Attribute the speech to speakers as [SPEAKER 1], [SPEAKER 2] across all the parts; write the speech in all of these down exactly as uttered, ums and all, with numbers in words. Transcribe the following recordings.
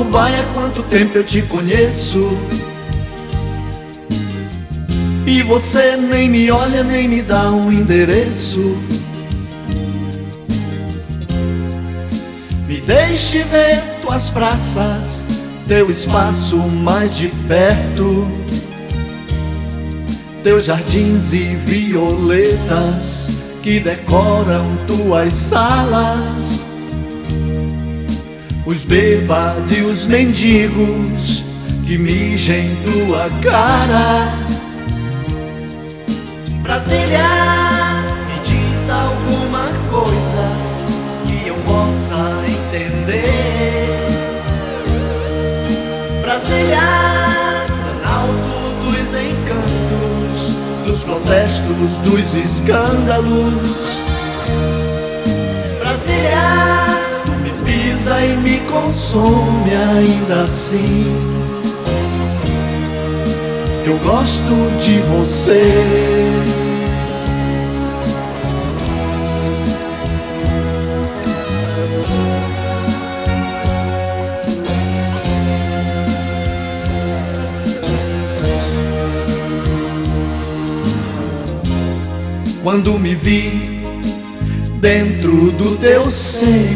[SPEAKER 1] vai, há quanto tempo eu te conheço? E você nem me olha, nem me dá um endereço. Me deixe ver tuas praças, teu espaço mais de perto, teus jardins e violetas que decoram tuas salas, os bêbados e os mendigos que mijam em tua cara. Brasília, me diz alguma coisa que eu possa entender. Brasília, planalto dos encantos, dos protestos, dos escândalos. Brasília, me pisa e me consome ainda assim. Eu gosto de você. Quando me vi dentro do teu ser,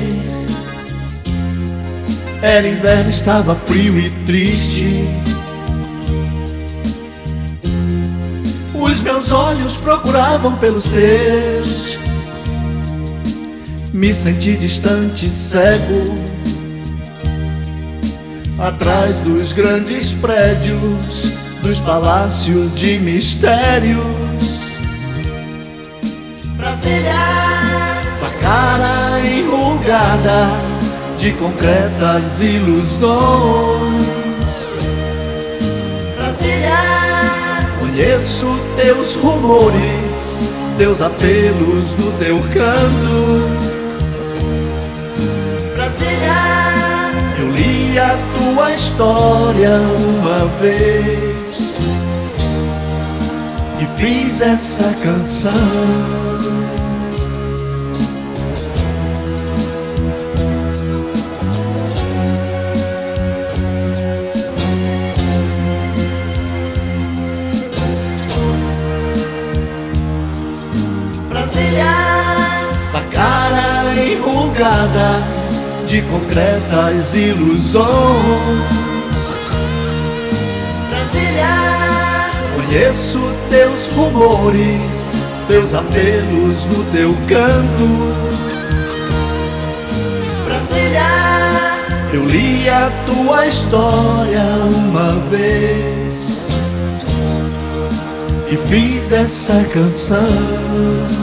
[SPEAKER 1] era inverno, estava frio e triste. Os meus olhos procuravam pelos teus. Me senti distante, cego, atrás dos grandes prédios, dos palácios de mistérios. Brasília, tua cara enrugada de concretas ilusões. Brasília, conheço teus rumores, teus apelos no teu canto. Brasília, eu li a tua história uma vez e fiz essa canção. Tua cara enrugada de concretas ilusões. Brasília, conheço teus rumores, teus apelos no teu canto. Brasília, eu li a tua história uma vez e fiz essa canção.